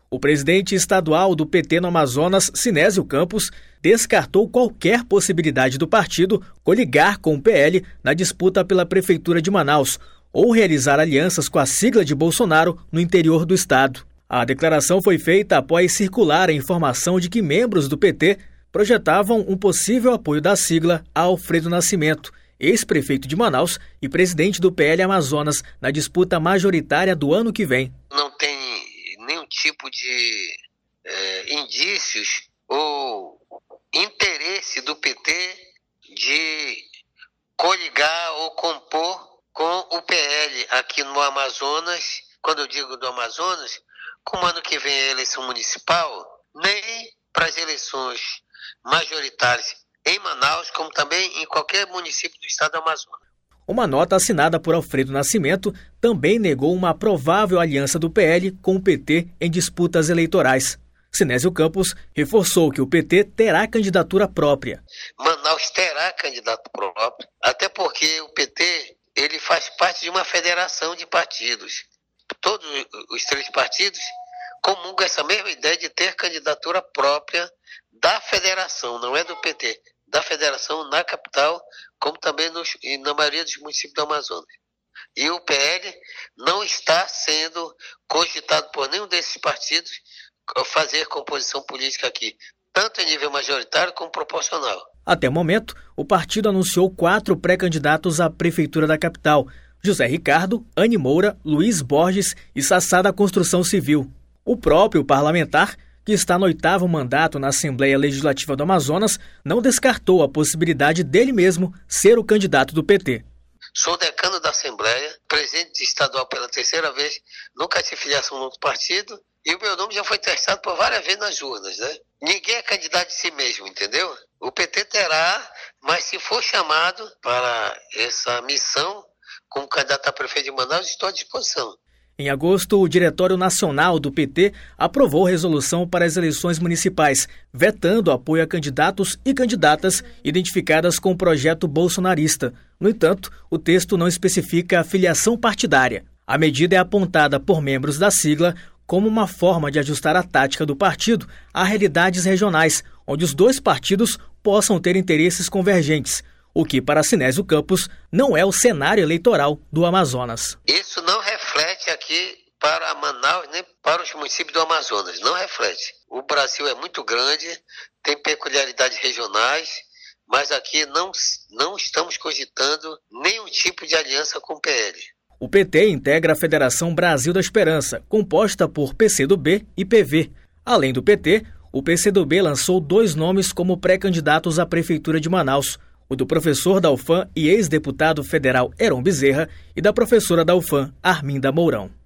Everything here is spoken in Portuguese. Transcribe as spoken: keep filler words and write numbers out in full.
O presidente estadual do P T no Amazonas, Sinésio Campos, descartou qualquer possibilidade do partido coligar com o P L na disputa pela Prefeitura de Manaus ou realizar alianças com a sigla de Bolsonaro no interior do estado. A declaração foi feita após circular a informação de que membros do P T projetavam um possível apoio da sigla a Alfredo Nascimento, ex-prefeito de Manaus e presidente do P L Amazonas, na disputa majoritária do ano que vem. Não tem nenhum tipo de é, indícios ou interesse do P T de coligar ou compor com o P L aqui no Amazonas. Quando eu digo do Amazonas, como ano que vem é a eleição municipal, nem para as eleições majoritárias em Manaus, como também em qualquer município do estado do Amazonas. Uma nota assinada por Alfredo Nascimento também negou uma provável aliança do P L com o P T em disputas eleitorais. Sinésio Campos reforçou que o P T terá candidatura própria. Manaus terá candidato próprio, até porque o P T ele faz parte de uma federação de partidos. Todos os três partidos comungam essa mesma ideia de ter candidatura própria da federação, não é do P T, da federação na capital, como também nos, na maioria dos municípios do Amazonas. E o P L não está sendo cogitado por nenhum desses partidos fazer composição política aqui, tanto em nível majoritário como proporcional. Até o momento, o partido anunciou quatro pré-candidatos à prefeitura da capital: José Ricardo, Anne Moura, Luiz Borges e Sassá da Construção Civil. O próprio parlamentar, que está no oitavo mandato na Assembleia Legislativa do Amazonas, não descartou a possibilidade dele mesmo ser o candidato do P T. Sou decano da Assembleia, presidente estadual pela terceira vez, nunca tive filiação no outro partido, e o meu nome já foi testado por várias vezes nas urnas, né? Ninguém é candidato de si mesmo, entendeu? O P T terá, mas se for chamado para essa missão como candidato a prefeito de Manaus, estou à disposição. Em agosto, o Diretório Nacional do P T aprovou resolução para as eleições municipais, vetando apoio a candidatos e candidatas identificadas com o projeto bolsonarista. No entanto, o texto não especifica a filiação partidária. A medida é apontada por membros da sigla como uma forma de ajustar a tática do partido a realidades regionais, onde os dois partidos possam ter interesses convergentes, o que, para Sinésio Campos, não é o cenário eleitoral do Amazonas. Isso não reflete aqui para Manaus nem para os municípios do Amazonas, não reflete. O Brasil é muito grande, tem peculiaridades regionais, mas aqui não, não estamos cogitando nenhum tipo de aliança com o P L. O P T integra a Federação Brasil da Esperança, composta por P C do B e P V. Além do P T, o P C do B lançou dois nomes como pré-candidatos à Prefeitura de Manaus: o do professor da U F A M e ex-deputado federal Heron Bezerra e da professora da U F A M, Arminda Mourão.